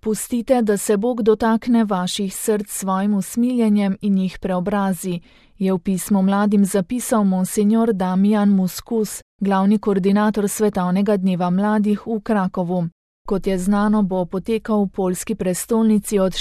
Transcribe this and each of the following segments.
Pustite, da se Bog dotakne vaših src s svojim usmiljenjem in jih preobrazi, je v pismu mladim zapisal monsignor Damian Muskus, glavni koordinator Svetovnega dneva mladih v Krakovu. Kot je znano, bo potekal v poljski prestolnici od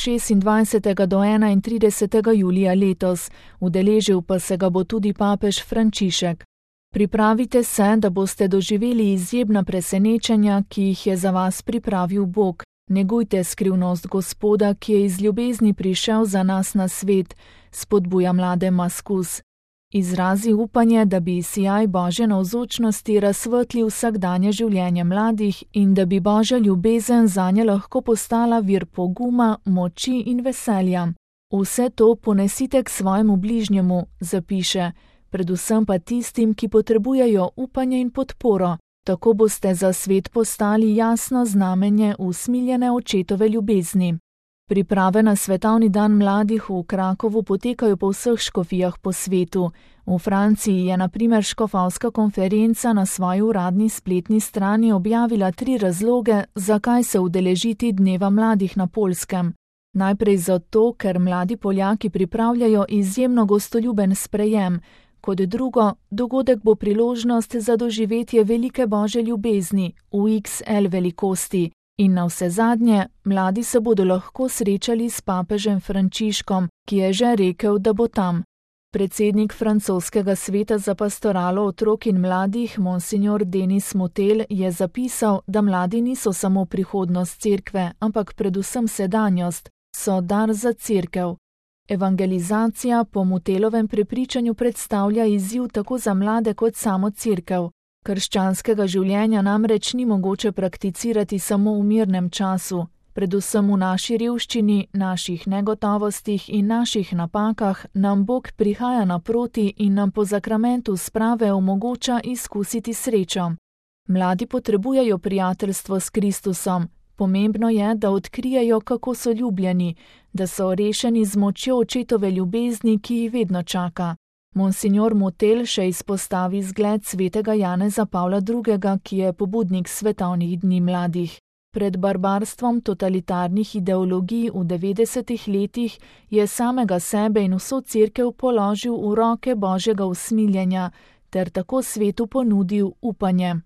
26. do 31. julija letos, udeležil pa se ga bo tudi papež Frančišek. Pripravite se, da boste doživeli izjemna presenečenja, ki jih je za vas pripravil Bog. Negujte skrivnost Gospoda, ki je iz ljubezni prišel za nas na svet, spodbuja mlade Muskus. Izrazi upanje, da bi sijaj Božje navzočnosti razsvetlil vsakdanje življenje mladih in da bi Božja ljubezen zanje lahko postala vir poguma, moči in veselja. Vse to ponesite k svojemu bližnjemu, zapiše, predvsem pa tistim, ki potrebujejo upanje in podporo. Tako boste za svet postali jasno znamenje usmiljene očetove ljubezni. Priprave na Svetovni dan mladih v Krakovu potekajo po vseh škofijah po svetu. V Franciji je na primer škofovska konferenca na svoji uradni spletni strani objavila 3 razloge, zakaj se udeležiti dneva mladih na Poljskem. Najprej zato, ker mladi Poljaki pripravljajo izjemno gostoljuben sprejem. Kot drugo, dogodek bo priložnost za doživetje velike Božje ljubezni v XL velikosti. In navsezadnje, mladi se bodo lahko srečali s papežem Frančiškom, ki je že rekel, da bo tam. Predsednik francoskega sveta za pastoralo otrok in mladih, monsignor Denis Mutel, je zapisal, da mladi niso samo prihodnost cerkve, ampak predvsem sedanjost, so dar za cerkev. Evangelizacija po Mutelovem prepričanju predstavlja izziv tako za mlade kot samo cerkev. Krščanskega življenja namreč ni mogoče prakticirati samo v mirnem času, predvsem v naši revščini, naših negotovostih in naših napakah nam Bog prihaja naproti in nam po zakramentu sprave omogoča izkusiti srečo. Mladi potrebujejo prijateljstvo s Kristusom. Pomembno je, da odkrijejo, kako so ljubljeni, da so rešeni z močjo očetove ljubezni, ki jih vedno čaka. Monsignor Mutel še izpostavi zgled svetega Janeza Pavla II., ki je pobudnik Svetovnih dni mladih. Pred barbarstvom totalitarnih ideologij v 90. letih je samega sebe in vso cerkev položil v roke Božjega usmiljenja ter tako svetu ponudil upanje.